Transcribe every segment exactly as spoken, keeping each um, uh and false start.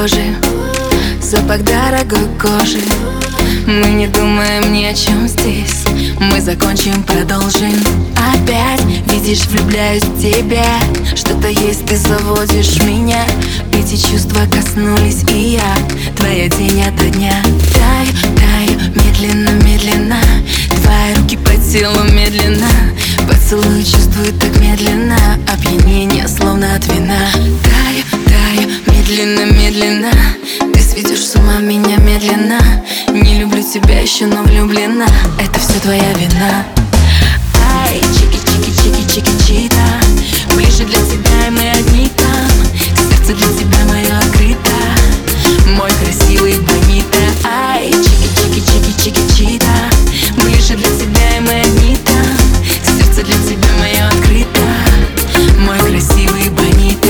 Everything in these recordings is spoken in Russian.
кожи, запах дорогой кожи. Мы не думаем ни о чем здесь, мы закончим, продолжим. Опять, видишь, влюбляюсь в тебя. Что-то есть, ты заводишь меня. Эти чувства коснулись, и я твоя день ото дня. Таю, таю, медленно, медленно. Твои руки по телу медленно. Поцелуй чувствую так медленно. Опьянение словно от вина. Таю, таю, медленно, медленно. Ты сведешь с ума меня медленно. Не люблю тебя еще, но влюблена. Это все твоя вина. Ай, чики-чики-чики-чики-чита. Ближе для тебя, и мы одни там. Сердце для тебя мое открыто. Мой красивый бонита. Ай, чики-чики-чики-чики-чита. Ближе для тебя, и мы одни там. Сердце для тебя мое открыто. Мой красивый бонита.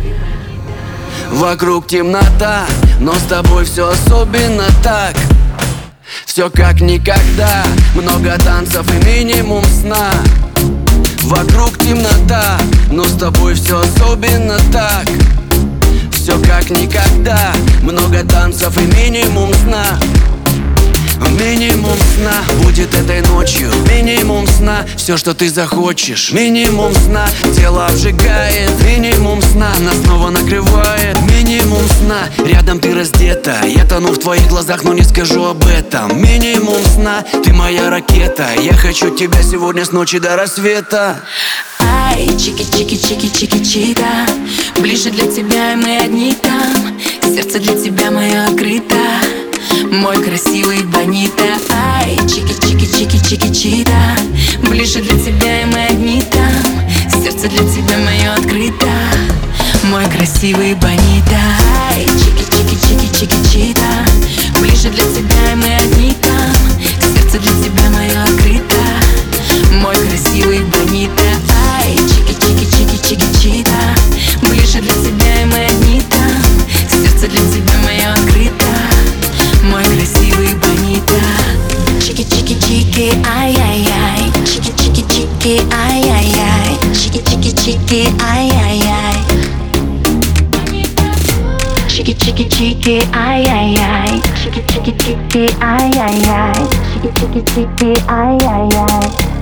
Вокруг темнота, но с тобой все особенно так. Все как никогда, много танцев и минимум сна. Вокруг темнота, но с тобой все особенно так. Все как никогда, много танцев и минимум сна. Минимум сна будет этой ночью. Минимум сна, все, что ты захочешь. Минимум сна, тело обжигает. Минимум сна, нас снова накрывает. Минимум сна, рядом ты раздета. Я тону в твоих глазах, но не скажу об этом. Минимум сна, ты моя ракета. Я хочу тебя сегодня с ночи до рассвета. Ай, чики-чики-чики-чики-чита. Ближе для тебя, и мы одни там. Сердце для тебя мое открыто. Мой красивый бонита. Ай, чики-чики-чики-чики-чита. Ближе для тебя, и мы одни там. Сердце для тебя мое открыто. Мой красивый бонита. Ай, чики-чики-чики-чики-чита. Ближе для тебя, и мы одни там. Сердце для тебя мое открыто. Мой красивый бонита. Ай, чики-чики-чики-чики-чита. Ближе для тебя, и мы одни там. Сердце для тебя мое открыто. Мой красивый бонита. Чики-чики-чики, ай-яй-яй. Чики-чики-чики, ай-яй-яй. Чики-чики-чики, ай-яй-яй. Чики-чики-чики, ай-яй-яй. Чики-чики-чики, ай-яй-яй. Чики-чики-чики, ай-яй-яй.